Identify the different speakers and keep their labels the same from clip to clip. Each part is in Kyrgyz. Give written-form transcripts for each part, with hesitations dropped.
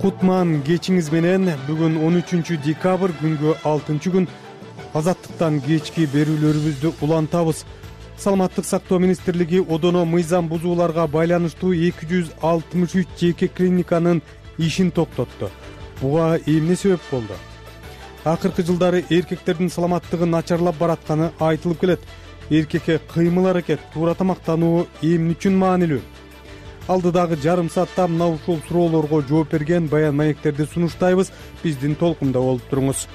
Speaker 1: Кутман кечиңиз менен. Бүгүн 13 декабрь күнгө 6-күн. Азаттыктан кечки берүүлөрүбүздү улантабыз. Саламаттык сактоо министрлиги одоно мыйзам бузууларга байланыштуу 263 жеке клиниканын ишин токтотту. Буга эмне себеп болду? Акыркы жылдары эркектердин саламаттыгы начарлап баратканы айтылып келет. Эркекке кыймыл аракет, туура тамактануу эмне үчүн маанилүү? Алдыдагы жарым саатта мына ушул суроолорго жооп берген баян маектерди сунуштайбыз. Биздин толкунда болуп туруңуз.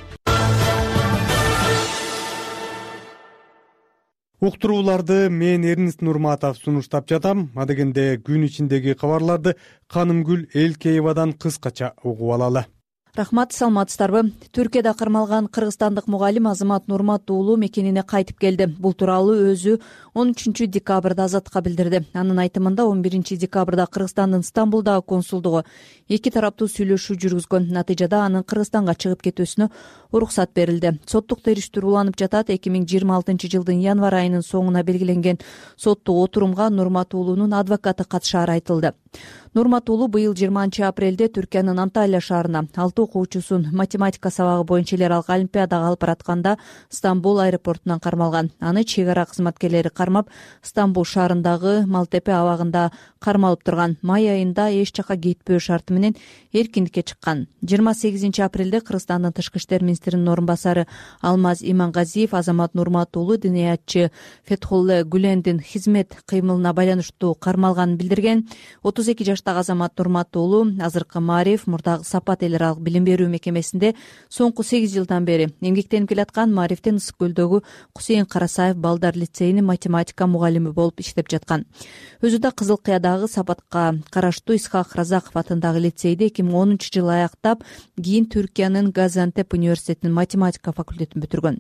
Speaker 1: Уктурууларды мен Эрнест Нурматов сунуштап жатам. Адегенде күн ичиндеги кабарларды Канымгүл Элкеевадан кыскача угуп алалы.
Speaker 2: Рахмат, саламатсыздарбы? Түркияда кармалган кыргызстандык мугалим Азамат Нурмат уулу мекенине кайтып келди. Бул тууралуу өзү 13 декабрда Азатка билдирди. Анын айтымында 11 декабрда Кыргызстандын Стамбулдагы консулдугу эки тараптуу сүйлөшүү жүргүзгөн. Натыйжада анын Кыргызстанга чыгып кетүүсүнө уруксат берилди. Соттук териштирүү уланып жатат. 2026 жылдын январь айынын соңуна белгиленген соттук отурумга Нурмат уулунун адвокаты катышаары айтылды. Нурмат уулу быйыл 20 апрелде Түркиянын Анталия шаарына 6 окуучусун математика сабагы боюнча эл аралык олимпиадага алып баратканда Стамбул аэропортунан кармалган. Аны чек ара кызматкерлери кармап, Стамбул шаарындагы Малтепе абагында кармалып турган. Май айында эч жака кетпөө шарты менен эркиндикке чыккан. 28 апрелде Кыргызстандын тышкы иштер министринин орун басары Алмаз Имангазиев Азамат Нурмат уулу диниятчы Фетхулле Гүлендин хизмет кыймылына байланыштуу кармалганын билдирген. 32 жаштагы Азамат Нурмат уулу азыркы Маариф, мурдагы Сапат эл аралык билим берүү мекемесинде соңку 8 жылдан бери эмгектенип келаткан. Маарифтен Ысык көлдөгү Кусейин Карасаев балдар лицейинин математика мугалими болуп иштеп жаткан. Өзү да Кызыл Кыядагы Сапатка караштуу Исхак Разаков атындагы лицейди 2010 жылы аяктап, кийин Түркиянын Газиантеп университетинин математика факультетин бүтүргөн.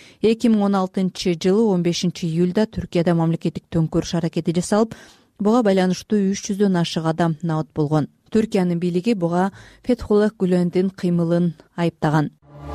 Speaker 2: 2016 жылы 15 июлда Түркияда мамлекеттик төңкөрүш аракети жасалып, буга байланыштуу 300дөн ашык адам набыт болгон. Түркиянын бийлиги буга Фетхулле Гүлендин кыймылын айыптаган.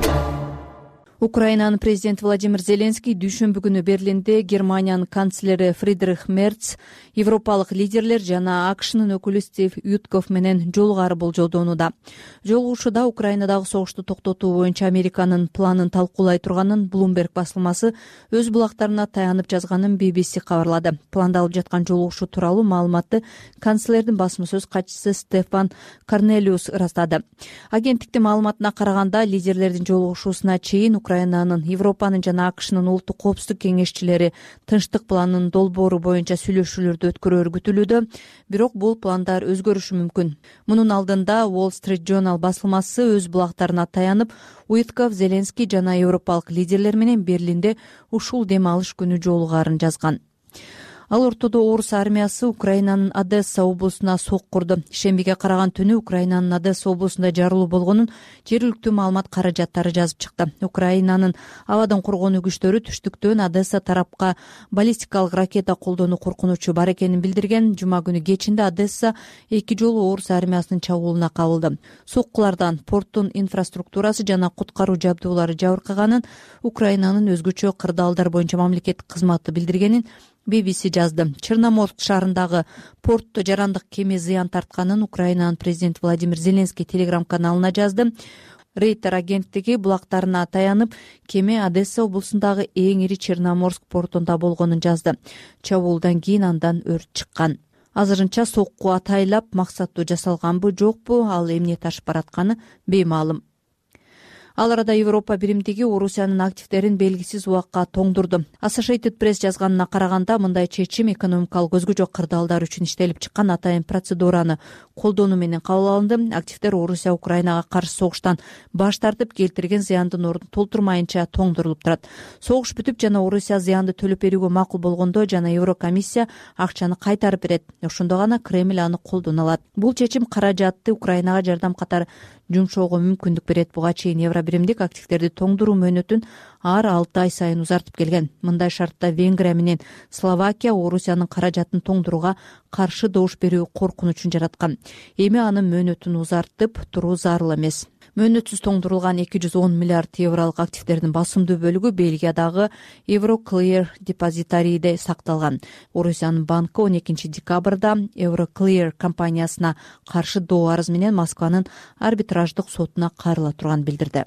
Speaker 2: Украинанын президенти Владимир Зеленский дүйшөмбү күнү Берлинде Германиянын канцлери Фридрих Мерц, европалык лидерлер жана АКШнын өкүлү Стив Ютков менен жолугары болжолдонууда. Жолугушууда Украинадагы согушту токтотуу боюнча Американын планын талкуулай турганын Bloomberg басылмасы өз булактарына таянып жазганын BBC кабарлады. Пландалып жаткан жолугушуу тууралуу маалыматты канцлердин басма сөз катчысы Стефан Корнелиус ырастады. Агенттиктин маалыматына караганда, лидерлердин жолугушуусуна чейин Украинанын, Европанын жана АКШнын улуттук коопсуздук кеңешчилери тынчтык планынын долбоору боюнча сүйлөшүүлөрдү өткөрөөрү күтүлүүдө, бирок бул пландар өзгөрүшү мүмкүн. Мунун алдында Wall Street Journal басылмасы өз булактарына таянып, Уитков, Зеленский жана европалык лидерлер менен Берлинде ушул дем алыш күнү жолугаарын жазган. Ал ортодо орус армиясы Украинанын Одесса облусуна сок курду. Шембиге караган түнү Украинанын Одесса облусунда жарылуу болгонун жергиликтүү маалымат каражаттары жазып чыкты. Украинанын абадан коргонуу күчтөрү түштүктөн Одесса тарапка баллистикалык ракета колдонуу коркунучу бар экенин билдирген. Жума күнү кечинде Одесса эки жолу орус армиясынын чабуулуна кабылды. Соккулардан порттун инфраструктурасы жана куткаруу жабдуулары жабыркаганын Украинанын өзгөчө кырдаалдар боюнча мамлекеттик кызматы билдиргенин BBC жазды. Черноморск шаарындагы портто жарандык кеме зыян тартканын Украинанын президенти Владимир Зеленский телеграм каналына жазды. Рейтер агенттиги булактарына таянып, кеме Одесса облусундагы эң ири Черноморск портунда болгонун жазды. Чабуулдан кийин андан өрт чыккан. Азырынча сокку атайлап максаттуу жасалганбы, жокпу, ал эмне ташып баратканы беймаалым. Ал арада Европа биримдиги Орусиянын активдерин белгисиз убакка тоңдурду. Associated Press жазганына караганда, мындай чечим экономикалык көзгү жок кырдаалдар үчүн иштелип чыккан атайын процедураны колдонуу менен кабыл алынды. Активдер Орусия Украинага каршы согуштан баш тартып, келтирген зыяндын ордун толтурмайынча тоңдурулуп турат. Согуш бүтүп жана Орусия зыянды төлөп берүүгө макул болгондо жана Еврокомиссия акчаны кайтарып берет. Ошондо гана Кремль аны колдоно алат. Бул чечим каражатты Украинага жардам катары жумшоого мүмкүндүк берет. Буга чейин Евробиримдик активдерди тоңдуруу мөөнөтүн ар 6 ай сайын узартып келген. Мындай шартта Венгрия менен Словакия Орусиянын каражатын тоңдурууга каршы добуш берүү коркунучун жараткан. Эми анын мөөнөтүн узартып туруу зарыл эмес. мөөнөтсүз тоңдурулган 210 миллиард евролук активдердин басымдуу бөлүгү Бельгиядагы Euroclear депозитарийде сакталган. Орусиянын банкы 12 декабрда Euroclear компаниясына каршы доо арыз менен Москванын арбитраждык сотуна кайрыла турганын билдирди.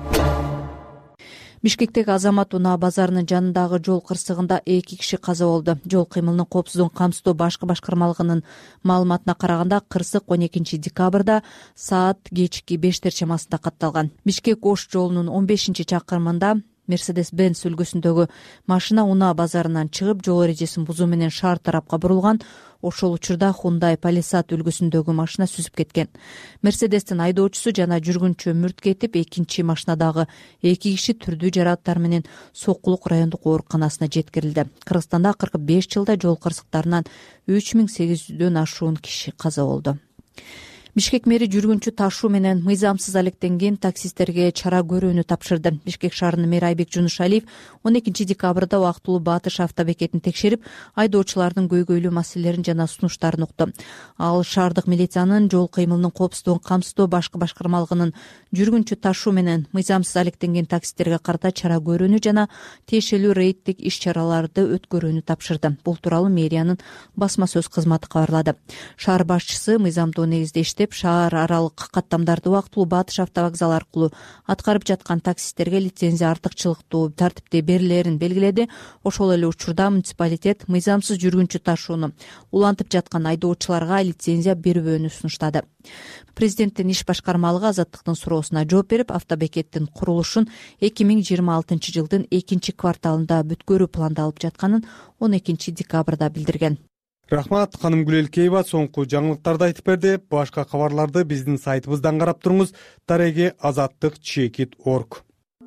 Speaker 2: Бишкектеги Азамат унаа базарынын жанындагы жол кырсыгында 2 киши каза болду. Жол кыймылынын коопсуздугун камсыздоо башкы башкармалыгынын маалыматына караганда кырсык 12 декабрда саат кечки 5 чамасында катталган. Бишкек-Ош жолунун 15-чакырымында Mercedes-Benz үлгүсүндөгү машина унаа базарынан чыгып, жол эрежесин бузуу менен шаар тарапка бурулган. Ошол учурда Hyundai Palisade үлгүсүндөгү машина сүзүп кеткен. Mercedes-тин айдоочусу жана жүргүнчү мүрт кетип, экинчи машинадагы 2 киши түрдүү жаракаттар менен Сокулук райондук ооруканасына жеткирилди. Кыргызстанда 45 жылда жол кырсыктарынан 3800дөн ашуун киши каза болду. Бишкек мэри жүргүнчү ташуу менен мыйзамсыз алектенген таксисттерге чара көрүүнү тапшырды. Бишкек шаарынын мэри Айбек Жунушалиев 12 декабрда убактылуу Батыш автобекетин текшерип, айдоочулардын көйгөйлүү маселелерин жана сунуштарын укту. Ал шаардык милициянын жол кыймылынын коопсуздугун камсыздоо башкы башкармалыгынын жүргүнчү ташуу менен мыйзамсыз алектенген таксисттерге карата чара көрүүнү жана тиешелүү рейдтик иш-чараларды өткөрүүнү тапшырды. Бул тууралуу мэриянын басма сөз кызматы кабарлады. Шаар башчысы мыйзамдуу негизде иштеп, шаар аралык каттамдарды убактылуу Батыш автовокзалы аркылуу аткарып жаткан таксисттерге лицензия артыкчылыктуу тартипте берилерин белгиледи. Ошол эле учурда муниципалитет мыйзамсыз жүргүнчү ташууну улантып жаткан айдоочуларга лицензия бербөөнү сунуштады. Президенттин иш башкармалыгы Азаттыктын суроосуна жооп берип, автобекеттин курулушун 2026 жылдын 2-кварталында бүткөрүү пландалып жатканын 12 декабрда билдирген.
Speaker 1: Рахмат, ханым Гүлелкеева соңку жаңылыктарды айтып берди. Башка кабарларды биздин сайтыбыздан карап туруңуз. Azattik.org.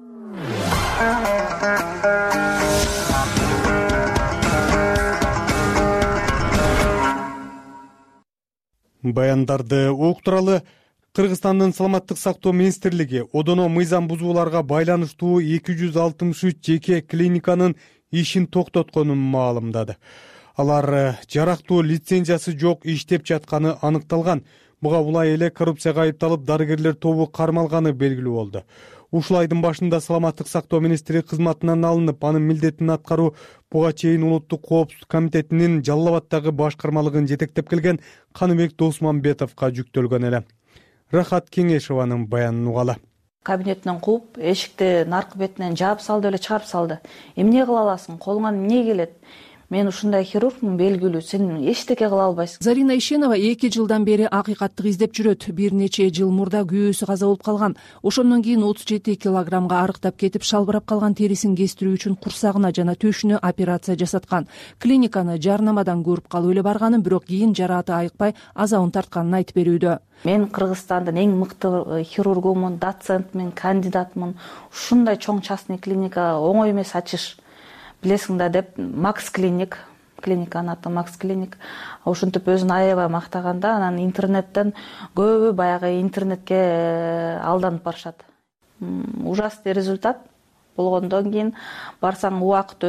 Speaker 1: Баяндарды уктуралы. Кыргызстандын саламаттык сактоо министрлиги одоно мыйзам бузууларга байланыштуу 263 жеке клиниканын ишин токтотконун маалымдады. Алар жарактуу лицензиясы жок иштеп жатканы аныкталган. Буга улай эле коррупцияга айыпталып дарыгерлер тобу кармалганы белгилүү болду. Ушул айдын башында саламаттык сактоо министри кызматынан алынып, анын милдетин аткаруу буга чейин Улуттук коопсуздук комитетинин Жалал Абаддагы башкармалыгын жетектеп келген Каныбек Досманбетовго жүктөлгөн эле. Рахат Кеңешованын баянын угалы.
Speaker 3: Кабинетинен кууп, эшикти наркы бетинен жаап салды эле чыгарып салды. Эмне кыла аласың? Колуңан эмне келет? Мен ушундай хирургмун, белгилүү, сен эчтеке кыла албайсың.
Speaker 4: Зарина Ишенова 2 жылдан бери акыйкаттык издеп жүрөт. Бир нече жыл мурда күйөөсү каза болуп калган. Ошондон кийин 37 килограммга арыктап кетип, шалбырап калган терисин кестирүү үчүн курсагына жана төшүнө операция жасаткан. Клиниканы жарнамадан көрүп калып эле барганын, бирок кийин жарааты айыкпай азабын тартканын айтып берүүдө.
Speaker 3: Мен Кыргызстандын эң мыкты хирургумун, доцентмин, кандидатмын. Ушундай чоң частный клиника оңой эмес ачыш. Билесиң да деп Макс клиниканын аты Макс клиник. Ошентип өзүн аябай мактаганда, анан интернеттен көбү баягы интернетке алданып барышат. Ужасный результат болгондон кийин барсаң убакыт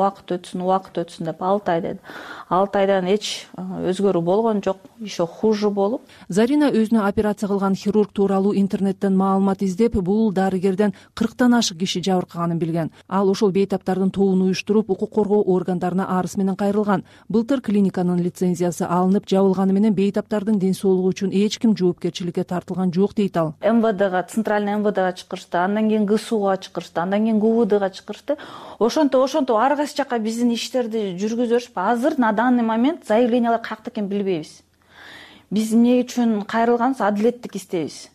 Speaker 3: өтсүн деп 6 ай деди. 6 айдан эч өзгөрүү болгон жок, еще хуже болуп.
Speaker 4: Зарина өзүнө операция кылган хирург тууралуу интернеттен маалымат издеп, бул дарыгерден 40тан ашык киши жабыркаганын билген. Ал ошол бейтаптардын тобун уюштуруп, укук коргоо органдарына арыз менен кайрылган. Былтыр клиниканын лицензиясы алынып жабылганы менен бейтаптардын ден соолугу үчүн эч ким жоопкерчиликке тартылган жок дейт ал.
Speaker 3: МВДга, центральный МВДга чакырышты, андан кийин ГСУга чакырышты, андан кийин ГУВДга чакырышты. Ошонтип ар кайсы жака биздин иштерди жүргүзүшүп, азыр на данный момент заявлениялар каякта экенин билбейбиз. Биз эмне үчүн кайрылганбыз? Адилеттик издейбиз.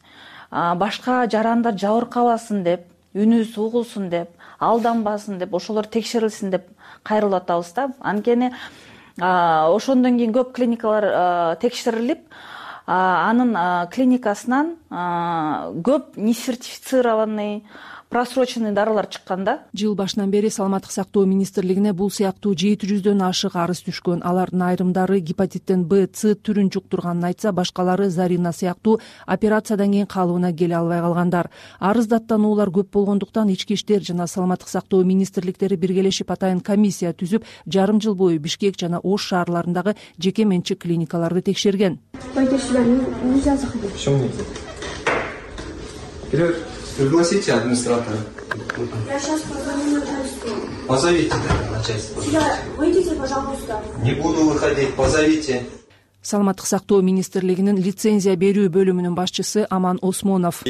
Speaker 3: Башка жарандар жабыркабасын деп, үнүбүз угулсун деп, алданбасын деп, ошолор текшерилсин деп кайрылып атабыз да. Анткени ошондон кийин көп клиникалар текшерилип, анын клиникасынан көп несертифицированный просроченный дарылар чыккан да.
Speaker 4: Жыл башынан бери саламаттык сактоо министрлигине бул сыяктуу 700дөн ашык арыз түшкөн. Алардын айрымдары гепатиттен Б, С түрүн жуктурганын айтса, башкалары Зарина сыяктуу операциядан кийин калыбына келе албай калгандар. Арыз даттануулар көп болгондуктан ички иштер жана саламаттык сактоо министрликтери биргелешип атайын комиссия түзүп, жарым жыл бою Бишкек жана Ош шаарларындагы жеке менчик клиникаларды текшерген.
Speaker 5: Пригласите администратора.
Speaker 6: Я сейчас позвоню начальству.
Speaker 5: Позовите начальство.
Speaker 6: Выйдите, пожалуйста.
Speaker 5: Не буду выходить, позовите.
Speaker 4: Саламаттык сактоо министрлигинин лицензия берүү бөлүмүнүн башчысы Аман Осмонов.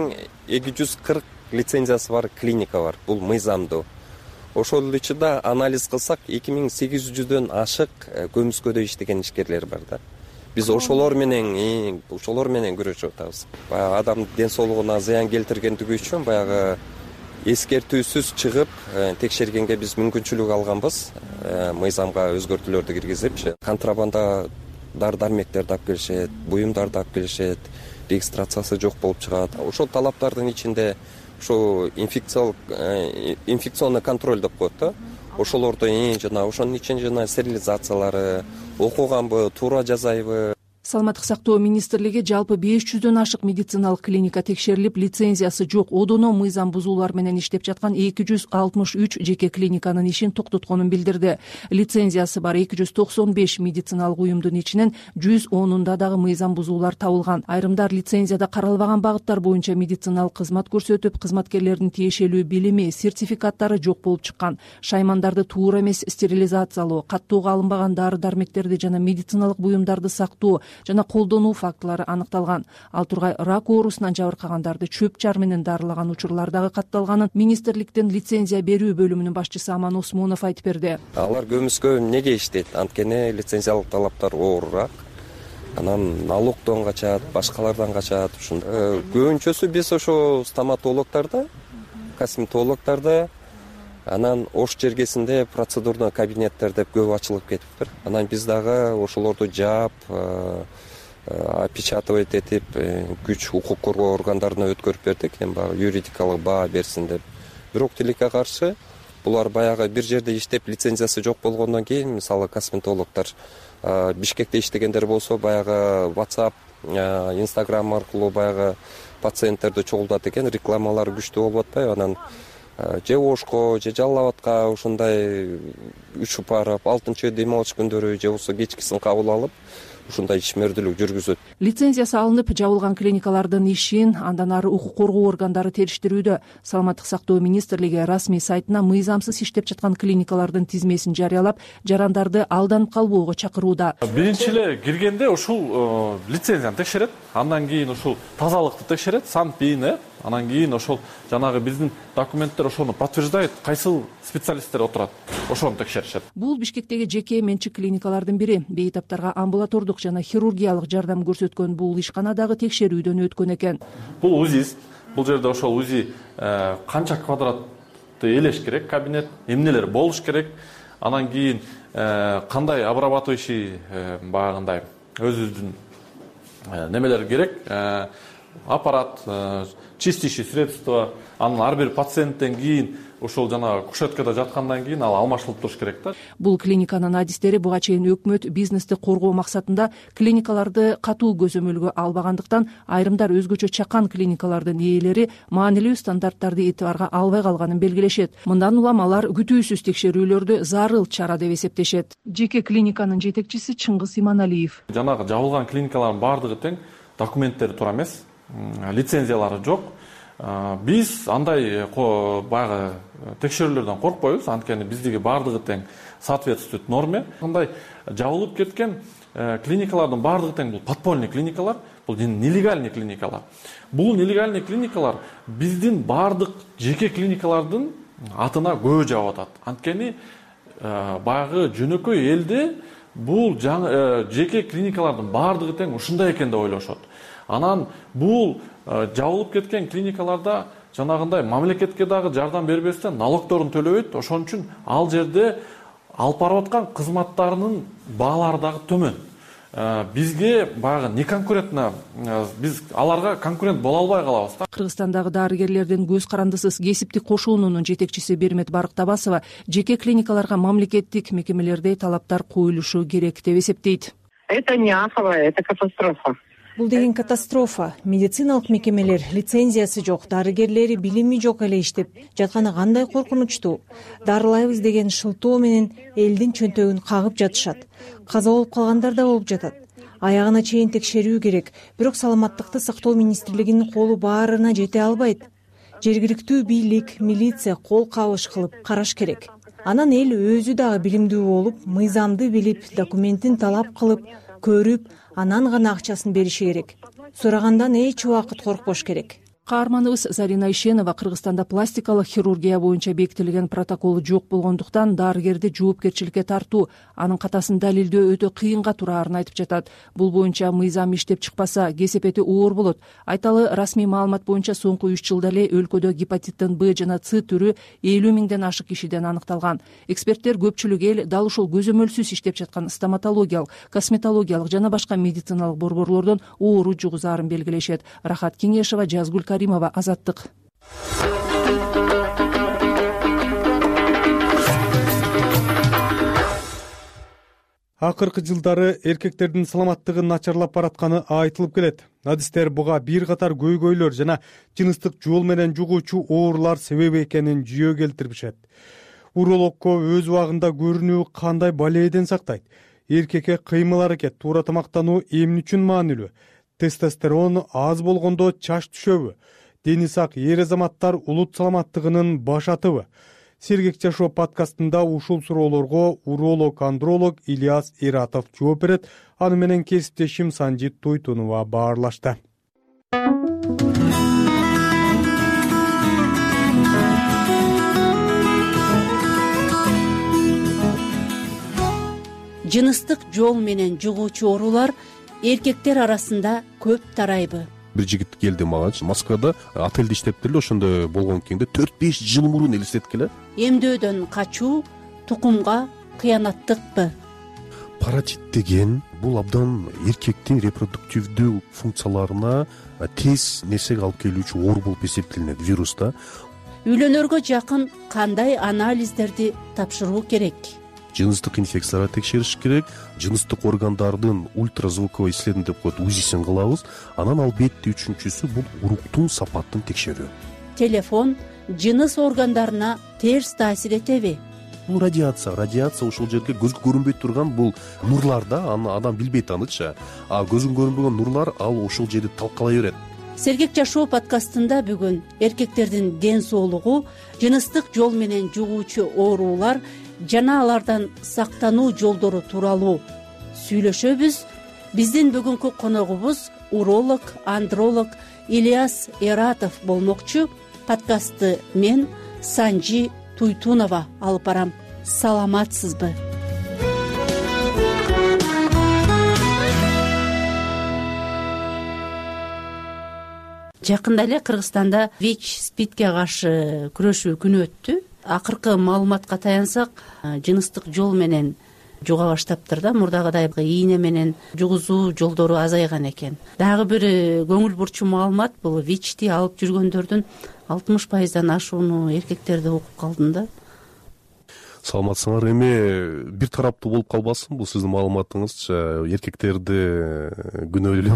Speaker 7: 2240 лицензиясы бар клиника бар. Бул мыйзамдуу. Ошол ичинде анализ кылсак 2800дөн ашык көмүскөдө иштеген ишкерлер бар да. Биз ошолор менен күрөшүп атабыз. Баягы адам ден соолугуна зыян келтиргендиги үчүн баягы эскертүүсүз чыгып текшергенге биз мүмкүнчүлүк алганбыз. Мыйзамга өзгөртүүлөрдү киргизипчи. Контрабанда дары-дармектерди алып келишет, буюмдарды алып келишет, регистрациясы жок болуп чыгат. Ошол талаптардын ичинде ошо инфекционный контроль деп коет да. Ошолорду жана ошонун ичин жана стерилизациялары окуганбы, туура жазайбы.
Speaker 4: Саламаттык сактоо министрлиги жалпы 500дөн ашык медициналык клиника текшерилип, лицензиясы жок одоно мыйзам бузуулар менен иштеп жаткан 263 жеке клиниканын ишин токтотконун билдирди. Лицензиясы бар 295 медициналык уюмдун ичинен 110унда дагы мыйзам бузуулар табылган. Айрымдар лицензияда каралбаган багыттар боюнча медициналык кызмат көрсөтүп, кызматкерлердин тиешелүү билими, сертификаттары жок болуп чыккан. Шаймандарды туура эмес стерилизациялоо, каттоого алынбаган дары-дармектерди жана медициналык буюмдарды сактоо жана колдонуу фактылары аныкталган. Ал тургай рак оорусунан жабыркагандарды чөп жар менен дарылаган учурлар дагы катталганын министрликтин лицензия берүү бөлүмүнүн башчысы Аман Осмонов айтып берди.
Speaker 7: Алар көмүскө эмнеге иштейт? Анткени лицензиялык талаптар оорураак. Анан налогдон качат, башкалардан качат. Көбүнчөсү биз ошо стоматологдордо, косметологдордо, анан ош жергесинде процедурный кабинеттер деп көп ачылып кетиптир. Анан биз дагы ошолорду жаап, опечатывать этип, күч укук коргоо органдарына өткөрүп бердик. Эми баягы юридикалык баа берсин деп. Бирок тилекке каршы булар баягы бир жерде иштеп лицензиясы жок болгондон кийин, мисалы косметологдор Бишкекте иштегендер болсо баягы WhatsApp, Instagram аркылуу баягы пациенттерди чогултат экен, рекламалар күчтүү болуп атпайбы? Анан же Ошко, же Жалал Абадка ушундай учуп барып, 6 дем алыш күндөрү же болбосо кечкисин кабыл алып, ушундай ишмердүүлүк жүргүзөт.
Speaker 4: Лицензиясы алынып, жабылган клиникалардын ишин андан ары укук коргоо органдары териштирүүдө. Саламаттык сактоо министрлиги расмий сайтына мыйзамсыз иштеп жаткан клиникалардын тизмесин жарыялап, жарандарды алданып калбоого чакырууда.
Speaker 8: Биринчи эле киргенде ушул лицензияны текшерет, андан кийин ушул тазалыкты текшерет, санпин, анан кийин ошол жанагы биздин документтер ошону подтверждайт, кайсыл специалисттер отурат, ошону текшеришет.
Speaker 4: Бул Бишкектеги жеке менчик клиникалардын бири. Бейтаптарга амбулатордук жана хирургиялык жардам көрсөткөн бул ишкана дагы текшерүүдөн өткөн экен.
Speaker 8: Бул УЗИст. Бул жерде ошол УЗИ канча квадратты элеш керек, кабинет, эмнелер болуш керек, анан кийин кандай обрабатывающий баягындай өзүбүздүн немелер керек, аппарат, чистящие средства, анын ар бир пациенттен кийин ошол жана кушеткада жаткандан кийин ал алмашылып туруш керек да.
Speaker 4: Бул клиниканын адистери буга чейин өкмөт бизнести коргоо максатында клиникаларды катуу көзөмөлгө албагандыктан айрымдар өзгөчө чакан клиникалардын ээлери маанилүү стандарттарды этибарга албай калганын белгилешет. Мындан улам алар күтүүсүз текшерүүлөрдү зарыл чара деп эсептешет. Жеке клиниканын жетекчиси Чыңгыз Иманалиев.
Speaker 8: Жанагы жабылган клиникалардын баардыгы тең, документтери туура эмес, лицензиялары жок. Биз андай баягы текшерүүлөрдөн коркпойбуз, анткени биздики баардыгы тең соответствует норме. Мындай жабылып кеткен клиникалардын баардыгы тең бул подпольный клиникалар, бул нелегальный клиникалар. Бул нелегальный клиникалар биздин баардык жеке клиникалардын атына көбү жабып атат. Анткени баягы жөнөкөй элде бул жеке клиникалардын баардыгы тең ушундай экен деп ойлошот. Анан бул жабылып кеткен клиникаларда жанагындай мамлекетке дагы жардам бербестен налогторун төлөбөйт. Ошон үчүн ал жерде алып барып аткан кызматтарынын баалары дагы төмөн. Бизге баягы неконкурентно, биз аларга конкурент боло албай калабыз да.
Speaker 4: Кыргызстандагы дарыгерлердин көз карандысыз кесиптик кошуунунун жетекчиси Бермет Барктабасова жеке клиникаларга мамлекеттик мекемелердей талаптар коюлушу керек деп эсептейт.
Speaker 9: Это не аховая, это катастрофа.
Speaker 10: Бул деген катастрофа. Медициналык мекемелер лицензиясы жок, дарыгерлери билими жок эле иштеп жатканы кандай коркунучтуу. Дарылайбыз деген шылтоо менен элдин чөнтөгүн кагып жатышат. Каза болуп калгандар да болуп жатат. аягына чейин текшерүү керек. Бирок саламаттыкты сактоо министрлигинин колу баарына жете албайт. Жергиликтүү бийлик, милиция кол кабыш кылып караш керек. Анан эл өзү дагы билимдүү болуп, мыйзамды билип, документин талап кылып, көрүп, анан гана акчасын бериши керек. Сурагандан эч убакыт коркпош керек.
Speaker 4: Каарманыбыз Зарина Ишенова Кыргызстанда пластикалык хирургия боюнча бекитилген протоколу жок болгондуктан дарыгерди жоопкерчиликке тартуу, анын катасын далилдөө өтө кыйынга тураарын айтып жатат. Бул боюнча мыйзам иштеп чыкпаса, кесепети оор болот. Айталы, расмий маалымат боюнча соңку 3 жылда эле өлкөдө гепатиттин Б жана С түрү 50 миңден ашык кишиден аныкталган. Эксперттер көпчүлүк эл дал ушул көзөмөлсүз иштеп жаткан стоматологиялык, косметологиялык жана башка медициналык борборлордон оору жугузаарын белгилешет. Рахат Кеңешова, Жазгүл Каримова, Азаттык.
Speaker 1: Акыркы жылдары эркектердин саламаттыгы начарлап баратканы айтылып келет. Адистер буга бир катар көйгөйлөр жана жыныстык жол менен жугуучу оорулар себеби экенин жүйө келтиришет. Урологко өз убагында көрүнүү кандай балейден сактайт? Эркекке кыймыл аракет, туура тамактануу эмне үчүн маанилүү? Тестостерон аз болгондо чач түшөбү? Дени сак эр азаматтар улут саламаттыгынын башатыбы? Сергек жашоо подкастында ушул суроолорго уролог-андролог Ильяс Иратов жооп берет. Аны менен кесиптешим Санжит Туйтунова баарлашты.
Speaker 11: Жыныстык жол менен жугуучу оорулар эркектер арасында көп тарайбы?
Speaker 12: Бир жигит келди мага, Москвада отельде иштептир эле, ошондо болгон кийинде 4-5 жыл мурун элестеткиле.
Speaker 11: Эмдөөдөн качуу тукумга кыянаттыкпы?
Speaker 12: Паратит деген бул абдан эркектин репродуктивдүү функцияларына тез нерсеге алып келүүчү оору болуп эсептелинет, вирус да.
Speaker 11: Үйлөнөргө жакын кандай анализдерди тапшыруу керек?
Speaker 12: Жыныстык инфекцияларды текшериш керек, жыныстык органдардын ультразвуковой исследование деп коет, УЗИсин кылабыз. Анан албетте үчүнчүсү бул уруктун сапатын текшерүү.
Speaker 11: Телефон жыныс органдарына терс таасир этеби?
Speaker 12: Бул радиация ушул жерге көзгө көрүнбөй турган бул нурлар да, аны адам билбейт аныча. Көзгө көрүнбөгөн нурлар ал ушул жерди талкалай берет.
Speaker 11: Сергек жашоо подкастында бүгүн эркектердин ден соолугу, жыныстык жол менен жугуучу оорулар жана алардан сактануу жолдору тууралуу сүйлөшөбүз. Биздин бүгүнкү коногубуз уролог, андролог Ильяс Иратов болмокчу. Подкастты мен Санжи Туйтунова алып барам. Саламатсызбы? Жакында эле Кыргызстанда ВИЧ-СПИДке каршы күрөшүү күнү өттү. Акыркы маалыматка таянсак, жыныстык жол менен жуга баштаптыр да, мурдагыдай ийне менен жугузуу жолдору азайган экен. Дагы бир көңүл бурчу маалымат, бул ВИЧти алып жүргөндөрдүн 60%дан ашууну эркектерди окуп калдым да.
Speaker 12: Саламатсыңар, эми бир тараптуу болуп калбасын бул сиздин маалыматыңызча, эркектерди күнөөлөп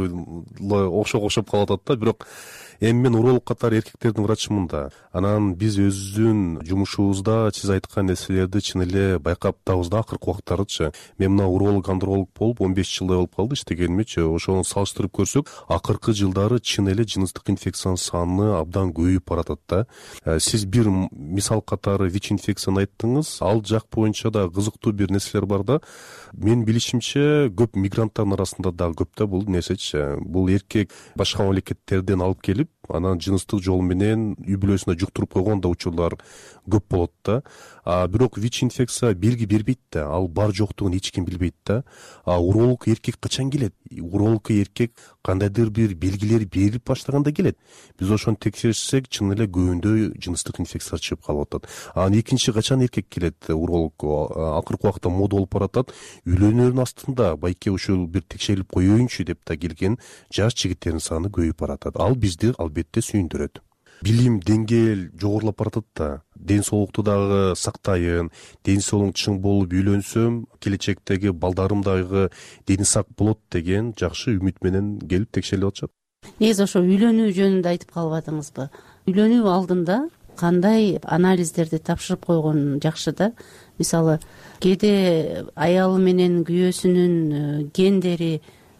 Speaker 12: коюу окшоп калып атат да, бирок эми мен уролог катары эркектердин врачымын да. Анан биз өзүбүздүн жумушубузда сиз айткан нерселерди чын эле байкап атабыз да акыркы убактардычы. Мен мына уролог, андролог болуп 15 жылдай болуп калды иштегенимчи. Ошону салыштырып көрсөк, акыркы жылдары чын эле жыныстык инфекциянын саны абдан көбөйүп баратат да. Сиз бир мисал катары ВИЧ инфекцияны айттыңыз. Ал жак боюнча да кызыктуу бир нерселер бар да. Мен билишимче көп мигранттардын арасында дагы көп да бул нерсечи. Бул эркек башка мамлекеттерден алып келип, анан жыныстык жол менен үй бүлөсүнө жуктуруп койгон да учурлар көп болот да. Бирок ВИЧ инфекция белги бербейт да, ал бар жоктугун эч ким билбейт да. Уролог эркек качан келет? Уролог эркек кандайдыр бир белгилер берип баштаганда келет. Биз ошону текшерсек, чын эле көбүндө жыныстык инфекция чыгып калып атат. Анан экинчи качан эркек келет урологко? Акыркы убакта мода болуп баратат. Үйлөнөрүнүн астында байке ушул бир текшерилип коеюнчу деп да келген жаш жигиттердин саны көбөйүп баратат. Ал бизди албетте сүйүндүрөт. Билим деңгээл жогорулап баратат да. Ден соолукту дагы сактайын, ден соолугум чың болуп үйлөнсөм, келечектеги балдарым дагы дени сак болот деген жакшы үмүт менен келип текшерилип атышат.
Speaker 11: Негизи ошо үйлөнүү жөнүндө айтып калбадыңызбы? Үйлөнүү алдында кандай анализдерди тапшырып койгон жакшы да? Мисалы, кээде аялы менен күйөөсүнүн гендери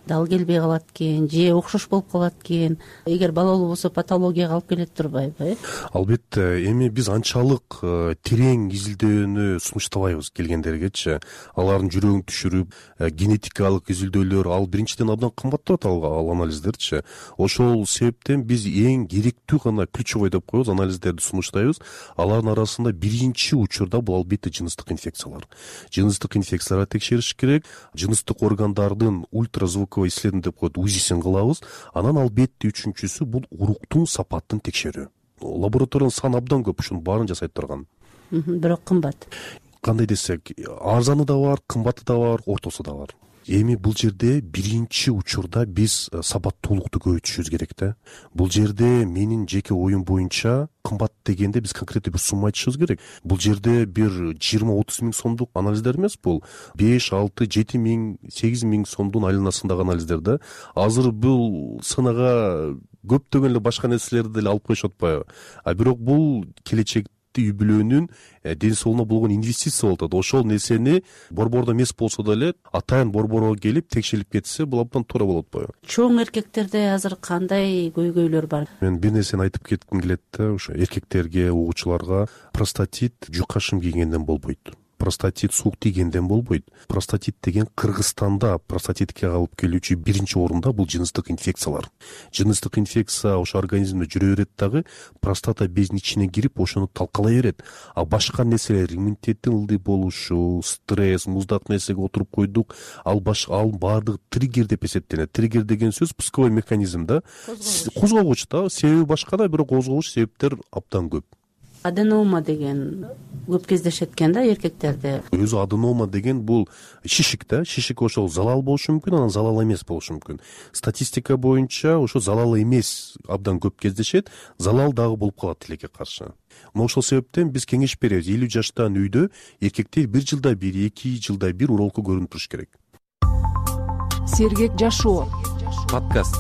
Speaker 11: дал келбей калат экен же окшош болуп калат экен. Эгер балалуу болсо патологияга алып келет турбайбы?
Speaker 12: Албетте, эми биз анчалык терең изилдөөнү сунуштабайбыз келгендергечи. Алардын жүрөгүн түшүрүп, генетикалык изилдөөлөр ал биринчиден абдан кымбаттап атат ал анализдерчи. Ошол себептен биз эң керектүү гана ключевой деп коебуз, анализдерди сунуштайбыз. Алардын арасында биринчи учурда бул албетте жыныстык инфекциялар. Жыныстык инфекцияларды текшериш керек. Жыныстык органдардын ультразвуковой исследование деп коет, УЗИсин кылабыз. Анан албетте үчүнчүсү бул уруктун сапатын текшерүү. Лабораториянын саны абдан көп, ушунун баарын жасай турган.
Speaker 11: Бирок кымбат.
Speaker 12: Кандай десек, арзаны да бар, кымбаты да бар, ортосу да бар. Эми бул жерде биринчи учурда биз сабаттуулукту көбөйтүшүбүз керек да. Бул жерде менин жеке оюм боюнча кымбат дегенде биз конкреттүү бир сумма айтышыбыз керек. Бул жерде бир 20-30 миң сомдук анализдер эмес, бул 5, 6, 7 миң, 8 миң сомдун айланасындагы анализдер да. Азыр бул сынага көптөгөн эле башка нерселерди деле алып коюшуп атпайбы? Бирок бул келечек үй бүлөнүн ден соолугуна болгон инвестиция болуп атат. Ошол нерсени борбордо эмес болсо деле атайын борборго келип текшерилип кетсе, бул абдан туура болот атпайбы?
Speaker 11: Чоң эркектерде азыр кандай көйгөйлөр бар?
Speaker 12: Мен бир нерсени айтып кетким келет да, ошо эркектерге, угуучуларга простатит жука шым кийгенден болбойт. Простатит суук тийгенден болбойт. Простатит деген Кыргызстанда простатитке алып келүүчү биринчи орунда бул жыныстык инфекциялар. Жыныстык инфекция ошо организмде жүрө берет дагы, простата безинин ичине кирип ошону талкалай берет. А башка нерселер, иммунитеттин ылдый болушу, стресс, муздак нерсеге отуруп койдук, ал баардыгы триггер деп эсептелет. Триггер деген сөз пусковой механизм да. Козгогуч да, себеби башка да, бирок козгогуч себептер абдан көп.
Speaker 11: Аденома деген көп кездешет экен да эркектерде.
Speaker 12: Өзү аденома деген бул шишик да, шишик ошол залал болушу мүмкүн, анан залал эмес болушу мүмкүн. Статистика боюнча ошо залал эмес абдан көп кездешет, залал дагы болуп калат тилекке каршы. Ошол себептен биз кеңеш беребиз, 50 жаштан үйдө эркектер 1 жылда 1, 2 жылда 1 урологко көрүнүп туруш керек.
Speaker 4: Сергек жашоо
Speaker 7: подкаст.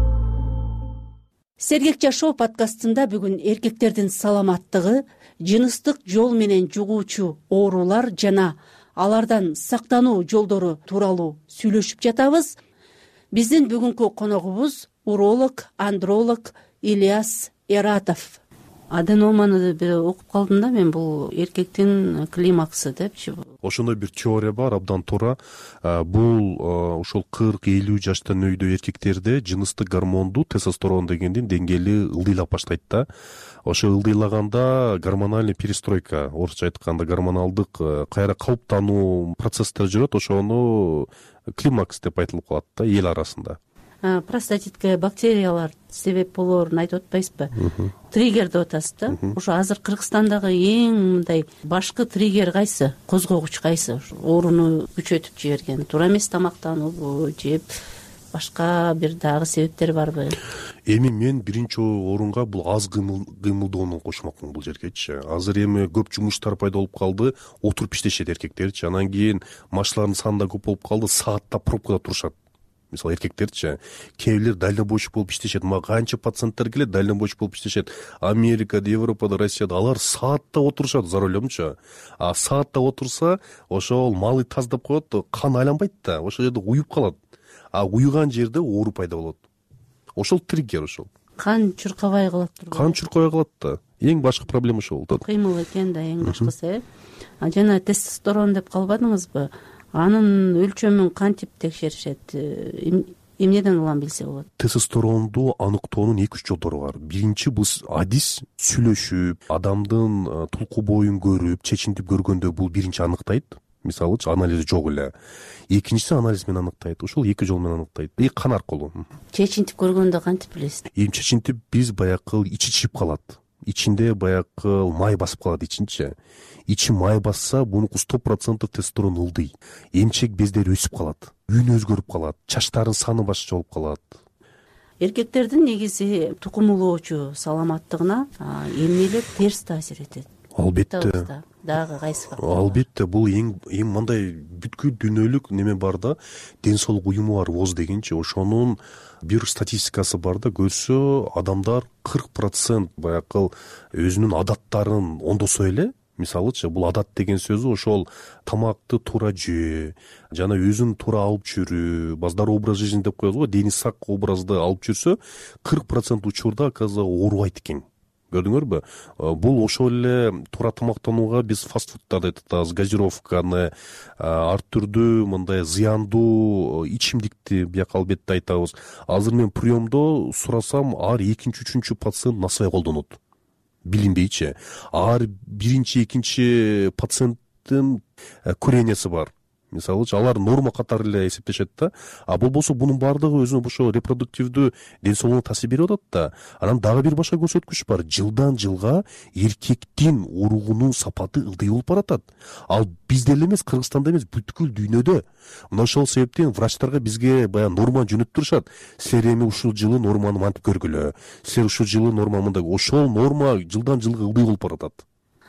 Speaker 11: Сергек жашоо подкастында бүгүн эркектердин саламаттыгы, жыныстык жол менен жугуучу оорулар жана алардан сактануу жолдору тууралуу сүйлөшүп жатабыз. Биздин бүгүнкү коногубуз уролог, андролог Ильяс Эратов. Аденоманы окуп калдым да мен, бул эркектин климаксы депчи.
Speaker 12: Ошондой бир теория бар, абдан туура. Бул ошол 40-50 жаштан өйдө эркектерде жыныстык гормонду, тестостерон дегендин деңгээли ылдыйлап баштайт да. Ошо ылдыйлаганда гормональный перестройка, орусча айтканда гормоналдык кайра калыптануу процесстер жүрөт, ошону климакс деп айтылып калат да эл арасында.
Speaker 11: Простатитке бактериялар себеп болоорун айтып атпайсызбы? Триггер деп атасыз да. Ошо азыр Кыргызстандагы эң мындай башкы триггер кайсы? Козгогуч кайсы? Ооруну күчөтүп жиберген. Туура эмес тамактануубу, жеп башка бир дагы себептер барбы?
Speaker 12: Эми мен биринчи орунга бул аз кыймылдоону кошмокмун бул жергечи. Азыр эми көп жумуштар пайда болуп калды, отуруп иштешет эркектерчи. Анан кийин машиналардын саны да көп болуп калды, саатта пробкада турушат. Мисалы эркектерчи, кээ бирлер дальнобойщик болуп иштешет. Мага канча пациенттер келет, дальнобойщик болуп иштешет. Америкада, Европада, Россияда алар саатта отурушат за рулемчи. А саатта отурса, ошол малый таз деп коет, кан айланбайт да, ошол жерде уюп калат. А уюган жерде оору пайда болот. Ошол триггер ошол.
Speaker 11: Кан чуркабай калат турбу?
Speaker 12: Кан чуркабай калат да. Эң башкы проблема ошол болот.
Speaker 11: Кыймыл экен да эң башкысы. Жана тестостерон деп калбадыңызбы? Анын өлчөмүн кантип текшеришет? Эмнеден улам билсе болот?
Speaker 12: Тестостеронду аныктоонун 2-3 жолдору бар. Биринчи бул адис, сүйлөшүп, адамдын тулку боюн көрүп, чечинтип көргөндө бул биринчи аныктайт. Мисалычы анализи жок эле. Экинчиси анализ менен аныктайт. Ошол 2 жол менен аныктайт. Кан аркылуу.
Speaker 11: Чечинтип көргөндө кантип билесиз?
Speaker 12: Чечинтип биз баягы ичи чип калат. Ичинде баягы май басып калат ичинчи. Ичи май басса, бунуку 100% тестостерон ылдый. Эмчек бездери өсүп калат. Үн өзгөрүп калат. Чачтардын саны башкача болуп калат.
Speaker 11: Эркектердин негизи тукумулоочу саламаттыгына эмнелер терс таасир этет?
Speaker 12: Албетте.
Speaker 11: Дагы кайсы фактор?
Speaker 12: Албетте, бул эң мындай бүткүл дүйнөлүк неме бар да, ден соолук уюму бар, ВОЗ дегенчи, ошонун бир статистикасы бар да, көрсө адамдар 40% баягы өзүнүн адаттарын оңдосо эле, мисалычы бул адат деген сөзү ошол тамакты туура жөө жана өзүн туура алып жүрүү, баздар образ жизни деп коебуз го, дени сак образды алып жүрсө 40% учурда оказывается оорубайт экен. Көрдүңөрбү? Бул ошол эле туура тамактанууга биз фастфудтарды айтабыз, газировканы, ар түрдүү мындай зыяндуу ичимдикти бияка албетте айтабыз. Азыр мен приемдо сурасам, ар экинчи, үчүнчү пациент насыбай колдонот. Билинбейчи. Ар биринчи, экинчи пациенттин курениясы бар. Мисалычы алар норма катары эле эсептешет да. А болбосо бунун баардыгы өзүнө ошо репродуктивдүү ден соолугуна таасир берип атат да. Анан дагы бир башка көрсөткүч бар. Жылдан жылга эркектин уругунун сапаты ылдый болуп баратат. Ал бизде эле эмес, Кыргызстанда эмес, бүткүл дүйнөдө. Мына ошол себептен врачтарга бизге баягы норманы жөнөтүп турушат. Силер эми ушул жылы норманы мантип көргүлө. Силер ушул жылы норма мындай. Ошол норма жылдан жылга ылдый болуп баратат.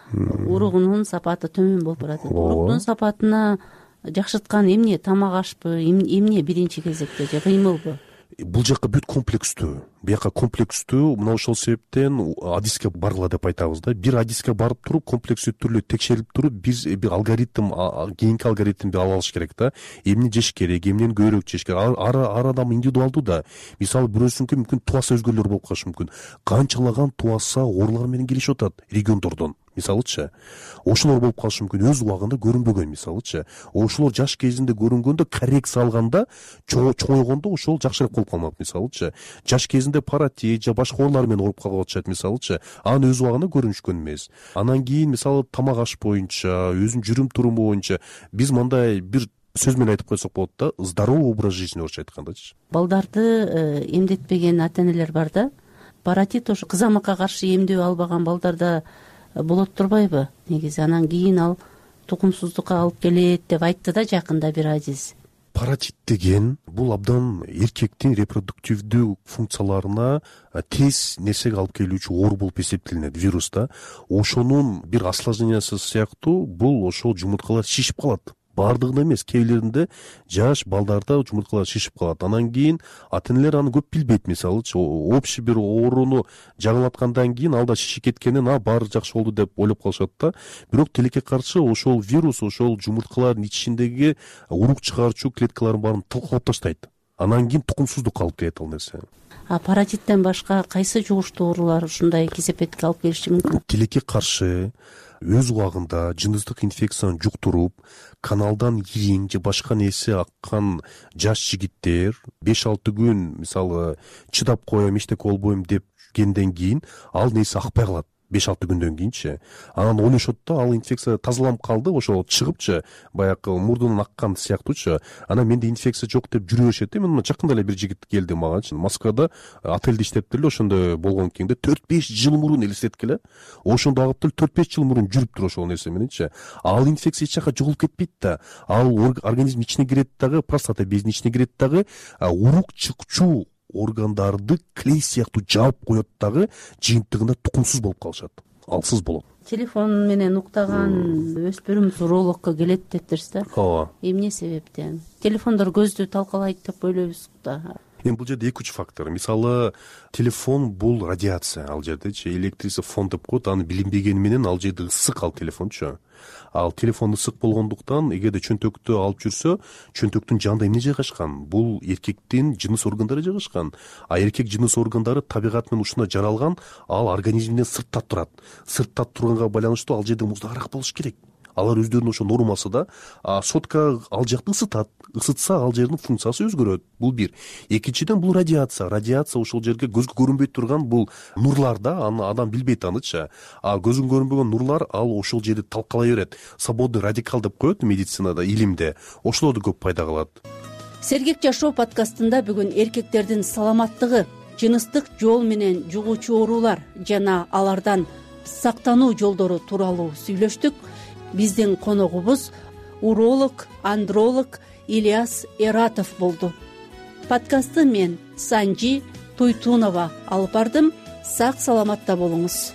Speaker 11: Уругунун сапаты төмөн болуп баратат. Уруктун сапатына жакшырткан эмне? Тамак ашпы, эмне биринчи кезекте же кыймылбы?
Speaker 12: Бул жакка бүт комплекстүү. Бияка комплекстүү. Мына ошол себептен адиске баргыла деп айтабыз да. Бир адиске барып туруп, комплекстүү түрлүү текшерип туруп, биз бир алгоритм, кийинки алгоритмди ала алыш керек да. Эмне жеш керек, эмнени көбүрөөк жеш керек. Ар адам индивидуалдуу да. Мисалы бирөөсүнүкү мүмкүн туаса өзгөлөр болуп калышы мүмкүн. Канчалаган туаса оорулар менен келишип атат региондордон. Мисалычы, ошолор болуп калышы мүмкүн, өз убагында көрүнбөгөн. Мисалычы, ошолор жаш кезинде көрүнгөндө, коррекция алганда, чоңойгондо ошол жакшыраак болуп калмак. Мисалычы, жаш кезинде паратит же башка оорулар менен ооруп калып атышат. Мисалычы, анын өз убагында көрүнүшкөн эмес. Анан кийин мисалы тамак аш боюнча, өзүнүн жүрүм туруму боюнча биз мындай бир сөз менен айтып койсок болот да, здоровый образ жизни орусча айткандачы.
Speaker 11: Балдарды эмдетпеген ата-энелер бар да. Паратит ошо кызамыкка каршы эмдөө албаган балдарда болот турбайбы? Негизи анан кийин ал тукумсуздукка алып келет деп айтты да жакында бир адис.
Speaker 12: Паратит деген бул абдан эркектин репродуктивдүү функцияларына тез нерсеге алып келүүчү оору болуп эсептелинет, вирус да. Ошонун бир осложнениясы сыяктуу бул ошол жумурткалар шишип калат. Бардыгында эмес, кээ бирлеринде жаш балдарда жумурткалар шишип калат. Анан кийин ата-энелер аны көп билбейт. Мисалычы, общий бир ооруну жаңылаткандан кийин алда шишип кеткенин, баары жакшы болду деп ойлоп калышат да. Бирок тилекке каршы ошол вирус ошол жумурткалардын ичиндеги урук чыгарчу клеткалардын баарын талкалап таштайт. Анан кийин тукумсуздукка алып келет ал нерсе.
Speaker 11: Паратиттен башка кайсы жугуштуу оорулар ушундай кесепетке алып келиши мүмкүн?
Speaker 12: Тилекке каршы өз убагында жыныстык инфекцияны жуктуруп, каналдан ириң же башка нерсе аккан жаш жигиттер 5-6 күн мисалы чыдап коем, эчтеке болбойм деп жүргөндөн кийин ал нерсе акпай калат. 5-6 күндөн кийинчи. Анан ойлошот да, ал инфекция тазаланып калды, ошол чыгыпчы, баягы мурдунан аккан сыяктуучу. Анан менде инфекция жок деп жүрө беришет. Мен жакында эле бир жигит келди магачы. Москвада отельде иштептир эле, ошондо болгон кийинде 4-5 жыл мурун элестеткиле эле. Ошондо агып 4-5 жыл мурун жүрүптүр ошол нерсе мененчи. Ал инфекция эч жака жоголуп кетпейт да. Ал организм ичине кирет дагы, простата безинин ичине кирет дагы, урук чыкчу органдарды клей сыяктуу жаап коет дагы, жыйынтыгында тукумсуз болуп калышат. Алсыз болот.
Speaker 11: Телефон менен уктаган өспүрүм урологко келет дептирсиз да.
Speaker 12: Ооба.
Speaker 11: Эмне себептен? Телефондор көздү талкалайт деп ойлойбуз да.
Speaker 12: Эми бул жерде 2-3 фактор. Мисалы, телефон бул радиация, ал жердечи электрисий фон деп коет, аны билинбегени менен ал жерде ысык ал телефончу. Ал телефон ысык болгондуктан, эгерде чөнтөктү алып жүрсө, чөнтөктүн жанында эмне жайгашкан? Бул эркектин жыныс органдары жайгашкан. А эркек жыныс органдары табигат менен ушундай жаралган, ал организмден сыртта турат. Сыртта турганга байланыштуу ал жерде муздагыраак болуш керек. Алар өздөрүнүн ошо нормасы да. Сотка ал жакты ысытат. Ысытса ал жердин функциясы өзгөрөт. Бул бир. Экинчиден бул радиация. Радиация ошол жерге көзгө көрүнбөй турган бул нурлар да, аны адам билбейт анычы. Көзгө көрүнбөгөн нурлар ал ошол жерди талкалай берет. Свободный радикал деп коет медицинада, илимде. Ошолорду көп пайда кылат.
Speaker 11: Сергек жашоо подкастында бүгүн эркектердин саламаттыгы, жыныстык жол менен жугуучу оорулар жана алардан сактануу жолдору тууралуу сүйлөштүк. Биздин коногубуз уролог, андролог Ильяс Эратов болду. Подкастты мен Санжи Туйтунова алып бардым. Сак саламатта болуңуз.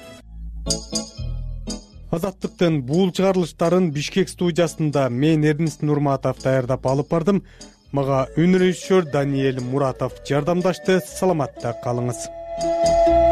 Speaker 1: Азаттыктын бул чыгарылыштарын Бишкек студиясында мен Эрнест Нурматов даярдап алып бардым. Мага өнөр режиссер Даниэль Муратов жардамдашты. Саламатта калыңыз.